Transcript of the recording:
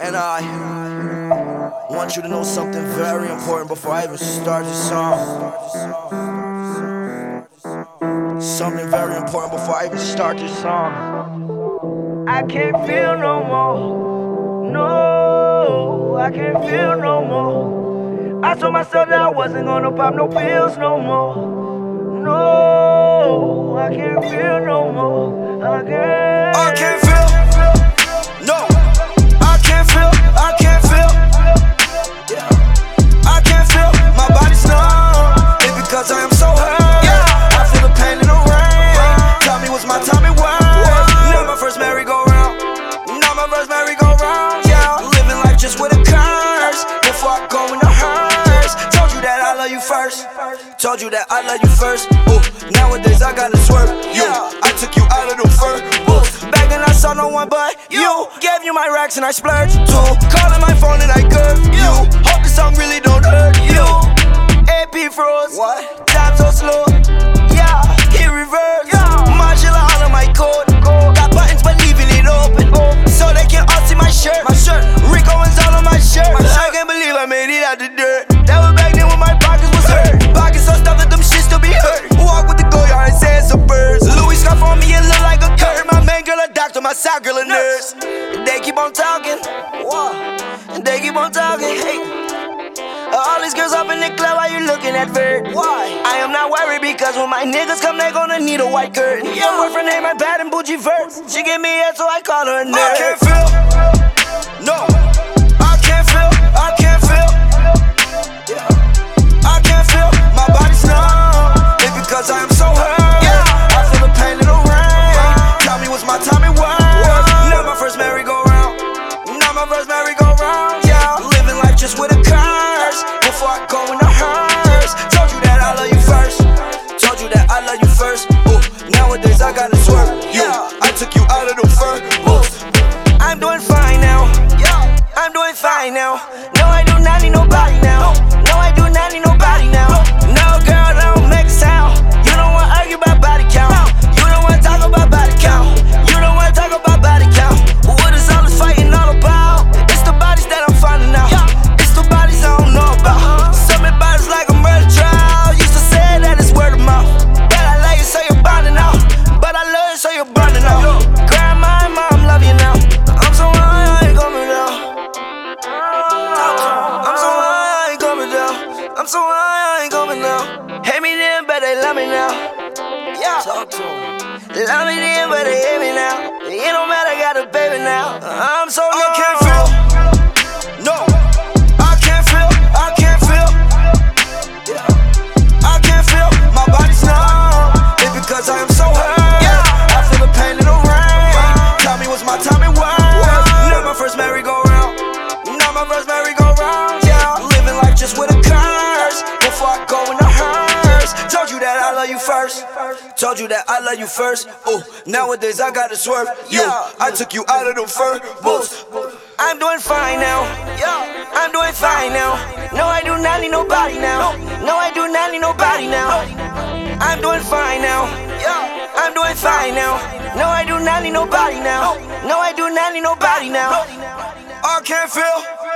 And I want you to know something very important before I even start this song. Something very important before I even start this song. I can't feel no more. No, I can't feel no more. I told myself that I wasn't gonna pop no pills no more. No, I can't feel no more. I can't feel. No, I can't feel. I can't feel. Yeah, I can't feel. My body's numb. It's because I am so hurt. Yeah, I feel the pain in the rain. Tell me what's my time and worth. Not my first merry-go-round. Not my first merry-go-round. Yeah, living life just with a curse. Before I go in the hearse. Told you that I love you first. Told you that I love you first. Ooh, nowadays I gotta swerve. Yeah, I took you out of the fur. Back then I saw no one but you. Gave you my racks and I splurged too. Calling my phone and I curved you. Hope the song really don't hurt you. AP froze. What? Time so slow. Yeah, hit reverse. Marshall all of my code. Got buttons but leaving it open, so they can all see my shirt. Rico is all on my shirt. I can't believe I made it out the dirt. That was back then when my pockets was hurt. Pockets so stuffed that them shit still be hurt. Walk with the Goyard and say it's a bird. Louis scarf on me and look like a curtain. My main girl a doctor, my side girl a nurse. They keep on talking. They keep on talking. Hey. All these girls up in the club, why you looking at Vert? Why? I am not worried because when my niggas come, they gonna need a white curtain. Your boyfriend named my bad and bougie Vert. She give me head, so I call her a nerd. I can't feel. No, I can't feel. I can't feel. Yeah, I can't feel. My body's numb. It's because I am so hurt. Yeah, I feel the pain in the rain. Tell me what's my time and worth. Not my first merry-go-round. Not my first merry-go-round. Yeah, living life just with a curse. Before I go in the hearse. Told you that I love you first. Told you that I love you first. Ooh, nowadays I gotta swerve. Yeah, I took you out of the fur. Ooh, I'm doing fine now. Yeah, I'm doing fine now. No, I do not need nobody now. No, I do not need nobody now. No, girl, I don't make a sound. You don't wanna argue about body count. You don't wanna talk about body count. You don't wanna talk about body count. What is all this fighting all about? It's the bodies that I'm finding out. It's the bodies I don't know about. Some bodies like a murder trial. Used to say that it's word of mouth. But I love you so you're bonding out. But I love you so you're burning out. Grandma and mom love you now. I'm so high, I ain't coming down. I'm so high, I ain't coming down. I'm so high, I ain't coming down. Hate me then, but they love me now. Yeah, talk to them. Love me then, but they hate me now. It don't matter, I got a baby now. I'm so I can't feel. No, I can't feel. I can't feel. Yeah, I can't feel. My body's numb. It's because I am so hurt. Yeah, I feel the pain in the rain. Tell me what's my time and worth. Not my first merry-go-round. Not my first merry-go-round. Yeah, living life just with a curse. Before I go in the hearse. Told you that I love you first. Told you that I love you first. Ooh, nowadays I gotta swerve. Yeah, I took you out of the fur. I'm doing fine now. Yeah, I'm doing fine now. No, I do not need nobody now. No, I do not need nobody now. I'm doing fine now. Yeah, I'm doing fine now. No, I do not need nobody now. No, I do not need nobody now. I can't feel.